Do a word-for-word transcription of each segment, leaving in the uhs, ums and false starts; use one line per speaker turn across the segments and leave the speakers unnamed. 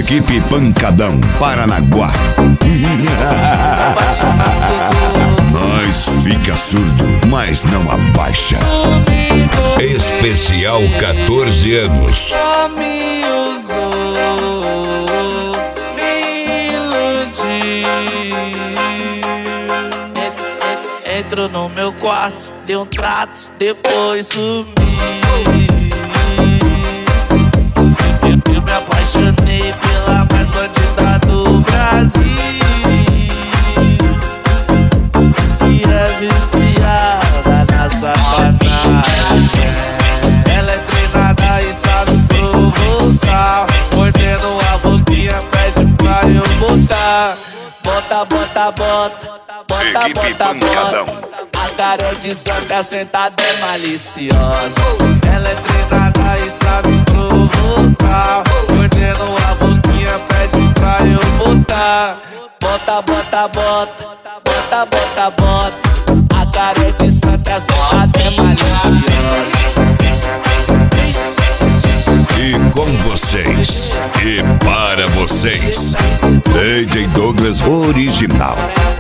Equipe Pancadão, Paranaguá. Nós fica surdo, mas não abaixa. Especial quatorze anos.
Só me usou, me iludiu. Entrou no meu quarto, deu um trato, depois sumiu. Eu me apaixonei pela mais bandida do Brasil, que é viciada na sacanagem. Ela é treinada e sabe provocar, mordendo a boquinha, pede pra eu botar. Bota, bota, bota, bota, bota, bota. A cara é de santa, sentada é maliciosa. Ela é treinada e sabe provocar, mordendo a boquinha, pede pra eu botar. Bota, bota, bota, bota, bota, bota. A cara é de santa, sentada é maliciosa.
E com vocês, e para vocês, D J Douglas Original.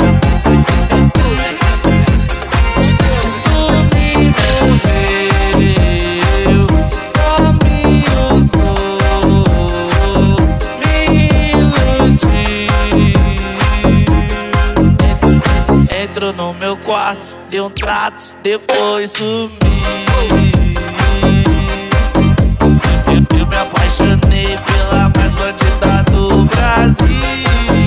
Entrou no meu quarto, deu um trato, depois sumiu. Eu, eu me apaixonei pela mais bandida do Brasil,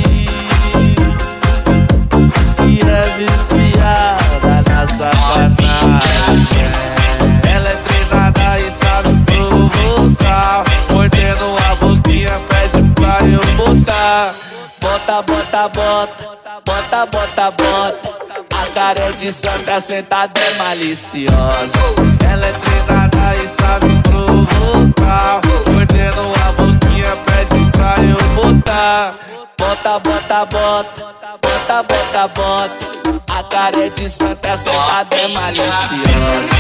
que é viciada na sacanagem. Ela é treinada e sabe provocar, mordendo a boquinha, pede pra eu botar. Bota, bota, bota, bota, bota, bota. A cara é de santa, sentada é maliciosa. Ela é treinada e sabe provocar, mordendo a boquinha, pede pra eu botar. Bota, bota, bota, bota, bota, bota. A cara é de santa, sentada é maliciosa.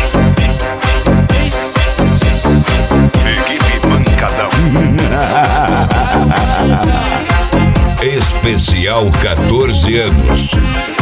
Equipe Pancadão. Especial quatorze anos.